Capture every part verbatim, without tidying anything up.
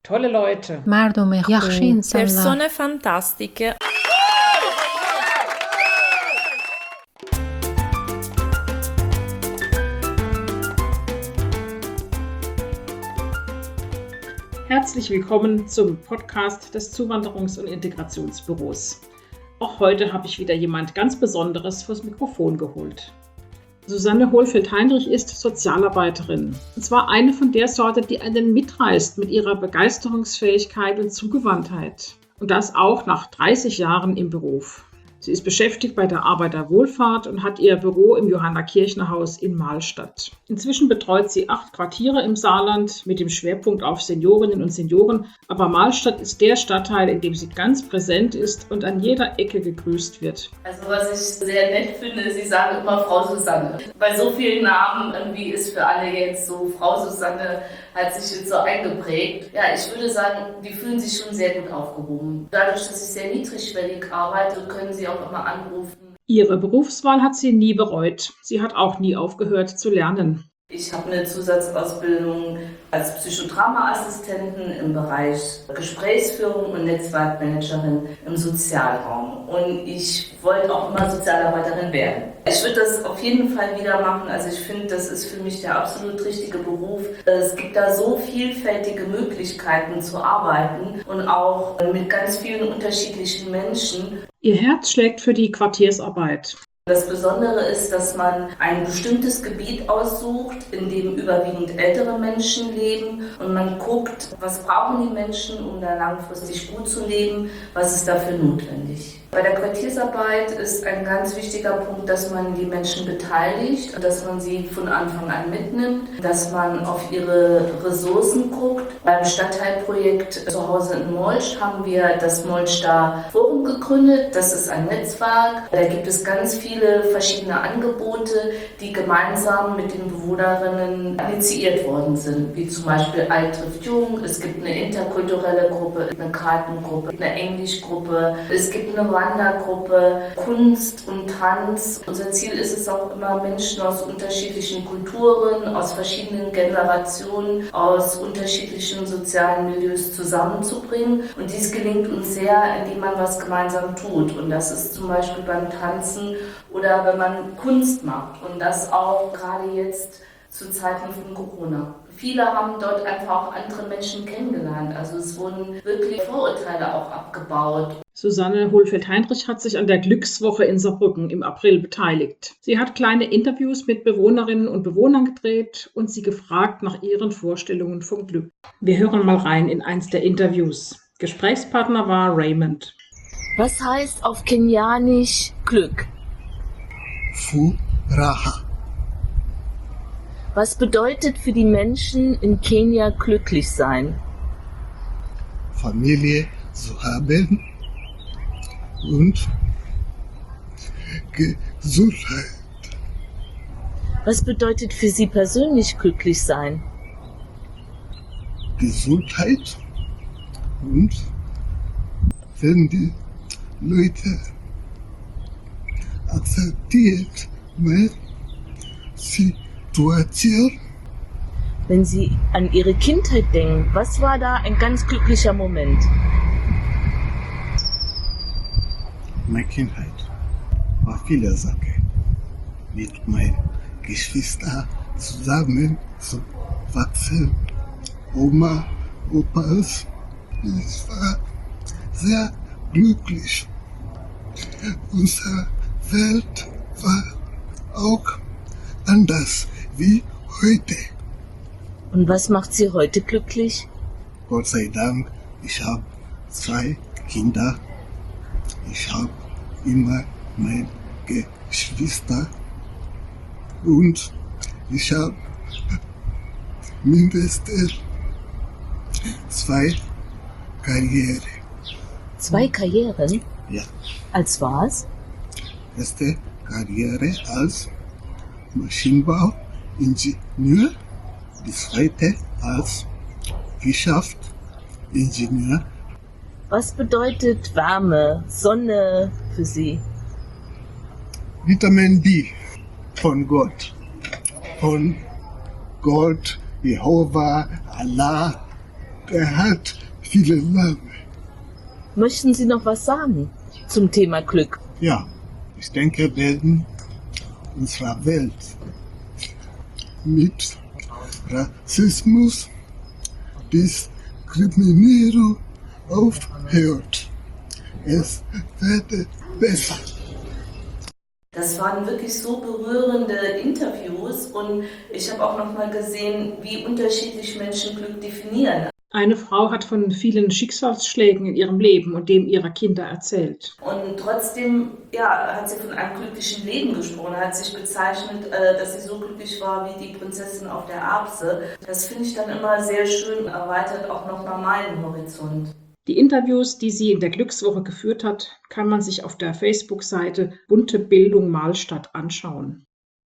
tolle Leute, مردم یخش insanlar, persone fantastiche. Herzlich willkommen zum Podcast des Zuwanderungs- und Integrationsbüros. Auch heute habe ich wieder jemand ganz Besonderes vors Mikrofon geholt. Susanne Hohlfeld-Heinrich ist Sozialarbeiterin. Und zwar eine von der Sorte, die einen mitreißt mit ihrer Begeisterungsfähigkeit und Zugewandtheit. Und das auch nach dreißig Jahren im Beruf. Sie ist beschäftigt bei der Arbeiterwohlfahrt und hat ihr Büro im Johanna-Kirchner-Haus in Mahlstadt. Inzwischen betreut sie acht Quartiere im Saarland mit dem Schwerpunkt auf Seniorinnen und Senioren. Aber Mahlstadt ist der Stadtteil, in dem sie ganz präsent ist und an jeder Ecke gegrüßt wird. Also was ich sehr nett finde, Sie sagen immer Frau Susanne. Bei so vielen Namen irgendwie ist für alle jetzt so, Frau Susanne hat sich jetzt so eingeprägt. Ja, ich würde sagen, die fühlen sich schon sehr gut aufgehoben. Dadurch, dass ich sehr niedrigschwellig arbeite, können sie auch immer anrufen. Ihre Berufswahl hat sie nie bereut. Sie hat auch nie aufgehört zu lernen. Ich habe eine Zusatzausbildung als Psychodrama-Assistentin im Bereich Gesprächsführung und Netzwerkmanagerin im Sozialraum. Und ich wollte auch immer Sozialarbeiterin werden. Ich würde das auf jeden Fall wieder machen. Also ich finde, das ist für mich der absolut richtige Beruf. Es gibt da so vielfältige Möglichkeiten zu arbeiten und auch mit ganz vielen unterschiedlichen Menschen. Ihr Herz schlägt für die Quartiersarbeit. Das Besondere ist, dass man ein bestimmtes Gebiet aussucht, in dem überwiegend ältere Menschen leben und man guckt, was brauchen die Menschen, um da langfristig gut zu leben, was ist dafür notwendig. Bei der Quartiersarbeit ist ein ganz wichtiger Punkt, dass man die Menschen beteiligt, dass man sie von Anfang an mitnimmt, dass man auf ihre Ressourcen guckt. Beim Stadtteilprojekt zu Hause in Molsch haben wir das Molchter Forum gegründet. Das ist ein Netzwerk. Da gibt es ganz viele verschiedene Angebote, die gemeinsam mit den Bewohnerinnen initiiert worden sind, wie zum Beispiel Alt trifft Jung. Es gibt eine interkulturelle Gruppe, eine Kartengruppe, eine Englischgruppe. Es gibt eine Wandergruppe, Kunst und Tanz. Unser Ziel ist es auch immer, Menschen aus unterschiedlichen Kulturen, aus verschiedenen Generationen, aus unterschiedlichen sozialen Milieus zusammenzubringen. Und dies gelingt uns sehr, indem man was gemeinsam tut. Und das ist zum Beispiel beim Tanzen oder wenn man Kunst macht. Und das auch gerade jetzt zu Zeiten von Corona. Viele haben dort einfach auch andere Menschen kennengelernt. Also es wurden wirklich Vorurteile auch abgebaut. Susanne Hohlfeld-Heinrich hat sich an der Glückswoche in Saarbrücken im April beteiligt. Sie hat kleine Interviews mit Bewohnerinnen und Bewohnern gedreht und sie gefragt nach ihren Vorstellungen vom Glück. Wir hören mal rein in eins der Interviews. Gesprächspartner war Raymond. Was heißt auf Kenianisch Glück? Furaha. Was bedeutet für die Menschen in Kenia glücklich sein? Familie zu haben und Gesundheit. Was bedeutet für Sie persönlich glücklich sein? Gesundheit und wenn die Leute akzeptiert meine Situation. Wenn Sie an Ihre Kindheit denken, was war da ein ganz glücklicher Moment? Meine Kindheit war viele Sachen. Mit meinen Geschwistern zusammen zu wachsen. Oma, Opas. Ich war sehr glücklich. Unsere Welt war auch anders wie heute. Und was macht Sie heute glücklich? Gott sei Dank, ich habe zwei Kinder. Ich habe immer meine Geschwister und ich habe mindestens zwei Karrieren. Zwei Karrieren? Ja. Als was? Erste Karriere als Maschinenbauingenieur, die zweite als Wirtschaftsingenieur. Was bedeutet Wärme, Sonne für Sie? Vitamin D von Gott. Von Gott, Jehova, Allah, der hat viele Namen. Möchten Sie noch was sagen zum Thema Glück? Ja, ich denke, wir werden unserer Welt mit Rassismus, Diskriminierung aufhört. Es wird besser. Das waren wirklich so berührende Interviews und ich habe auch noch mal gesehen, wie unterschiedlich Menschen Glück definieren. Eine Frau hat von vielen Schicksalsschlägen in ihrem Leben und dem ihrer Kinder erzählt. Und trotzdem ja, hat sie von einem glücklichen Leben gesprochen, hat sich bezeichnet, dass sie so glücklich war wie die Prinzessin auf der Erbse. Das finde ich dann immer sehr schön, erweitert auch nochmal meinen Horizont. Die Interviews, die sie in der Glückswoche geführt hat, kann man sich auf der Facebook-Seite Bunte Bildung Mahlstadt anschauen.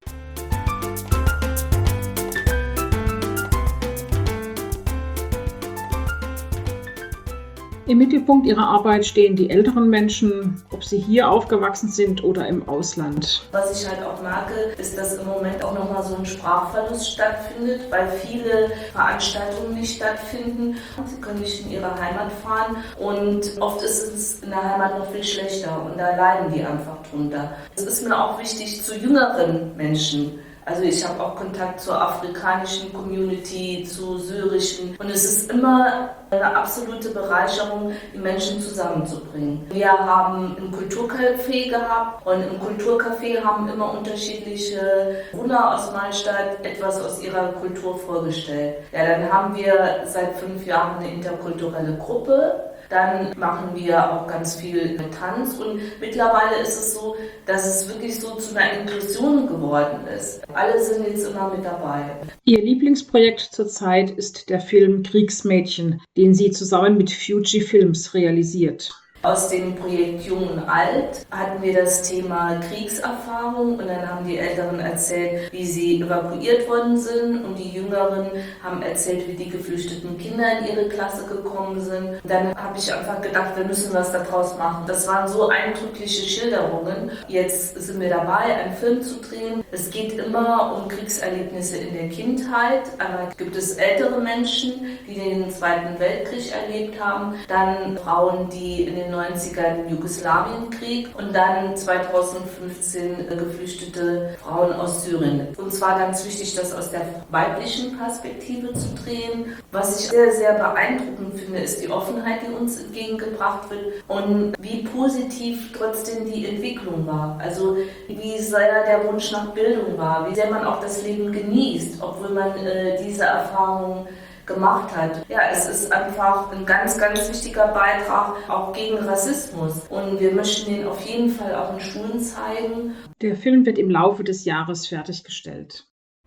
Im Mittelpunkt ihrer Arbeit stehen die älteren Menschen, ob sie hier aufgewachsen sind oder im Ausland. Was ich halt auch merke, ist, dass im Moment auch nochmal so ein Sprachverlust stattfindet, weil viele Veranstaltungen nicht stattfinden. Sie können nicht in ihre Heimat fahren und oft ist es in der Heimat noch viel schlechter und da leiden die einfach drunter. Es ist mir auch wichtig zu jüngeren Menschen. Also ich habe auch Kontakt zur afrikanischen Community, zu syrischen und es ist immer eine absolute Bereicherung, die Menschen zusammenzubringen. Wir haben ein Kulturcafé gehabt und im Kulturcafé haben immer unterschiedliche Bewohner aus Mahlstadt etwas aus ihrer Kultur vorgestellt. Ja, dann haben wir seit fünf Jahren eine interkulturelle Gruppe. Dann machen wir auch ganz viel mit Tanz und mittlerweile ist es so, dass es wirklich so zu einer Inklusion geworden ist. Alle sind jetzt immer mit dabei. Ihr Lieblingsprojekt zurzeit ist der Film Kriegsmädchen, den sie zusammen mit Fuji Films realisiert. Aus dem Projekt Jung und Alt hatten wir das Thema Kriegserfahrung und dann haben die Älteren erzählt, wie sie evakuiert worden sind und die Jüngeren haben erzählt, wie die geflüchteten Kinder in ihre Klasse gekommen sind. Und dann habe ich einfach gedacht, wir müssen was daraus machen. Das waren so eindrückliche Schilderungen. Jetzt sind wir dabei, einen Film zu drehen. Es geht immer um Kriegserlebnisse in der Kindheit. Einmal gibt es ältere Menschen, die den Zweiten Weltkrieg erlebt haben, dann Frauen, die in den neunzigern im Jugoslawienkrieg und dann zweitausendfünfzehn geflüchtete Frauen aus Syrien. Uns war ganz wichtig, das aus der weiblichen Perspektive zu drehen. Was ich sehr, sehr beeindruckend finde, ist die Offenheit, die uns entgegengebracht wird und wie positiv trotzdem die Entwicklung war. Also wie sehr der Wunsch nach Bildung war, wie sehr man auch das Leben genießt, obwohl man äh, diese Erfahrung gemacht hat. Ja, es ist einfach ein ganz, ganz wichtiger Beitrag auch gegen Rassismus und wir möchten den auf jeden Fall auch in Schulen zeigen. Der Film wird im Laufe des Jahres fertiggestellt.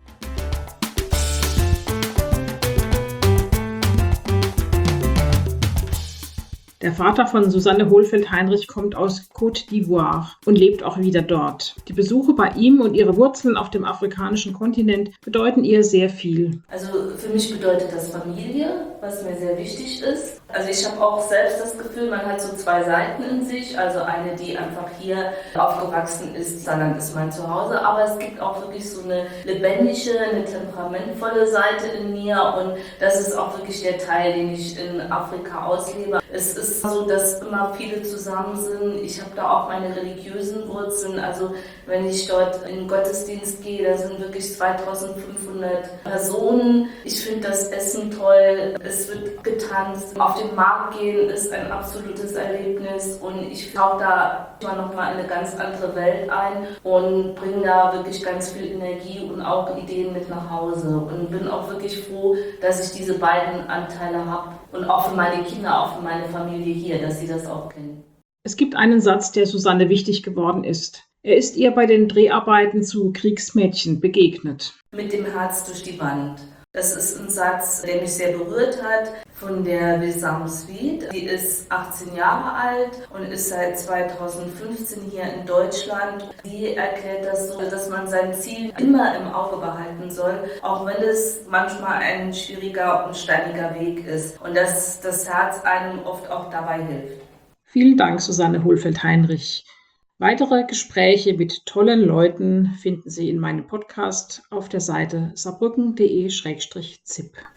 Der Vater von Susanne Hohlfeld-Heinrich kommt aus Côte d'Ivoire und lebt auch wieder dort. Die Besuche bei ihm und ihre Wurzeln auf dem afrikanischen Kontinent bedeuten ihr sehr viel. Also für mich bedeutet das Familie, was mir sehr wichtig ist. Also ich habe auch selbst das Gefühl, man hat so zwei Seiten in sich. Also eine, die einfach hier aufgewachsen ist, dann ist mein Zuhause. Aber es gibt auch wirklich so eine lebendige, eine temperamentvolle Seite in mir. Und das ist auch wirklich der Teil, den ich in Afrika auslebe. Es ist so, dass immer viele zusammen sind. Ich habe da auch meine religiösen Wurzeln. Also wenn ich dort in den Gottesdienst gehe, da sind wirklich zweitausendfünfhundert Personen. Ich finde das Essen toll. Es wird getanzt. Auf den Markt gehen ist ein absolutes Erlebnis. Und ich tauche da noch mal in eine ganz andere Welt ein und bringe da wirklich ganz viel Energie und auch Ideen mit nach Hause. Und bin auch wirklich froh, dass ich diese beiden Anteile habe. Und auch für meine Kinder, auch für meine Familie hier, dass sie das auch kennen. Es gibt einen Satz, der Susanne wichtig geworden ist. Er ist ihr bei den Dreharbeiten zu Kriegsmädchen begegnet. Mit dem Herz durch die Wand. Das ist ein Satz, der mich sehr berührt hat, von der Wissam Sweet. Die ist achtzehn Jahre alt und ist seit zweitausendfünfzehn hier in Deutschland. Die erklärt das so, dass man sein Ziel immer im Auge behalten soll, auch wenn es manchmal ein schwieriger und steiniger Weg ist. Und dass das Herz einem oft auch dabei hilft. Vielen Dank, Susanne Hohlfeld-Heinrich. Weitere Gespräche mit tollen Leuten finden Sie in meinem Podcast auf der Seite saarbrücken punkt de Schrägstrich zip.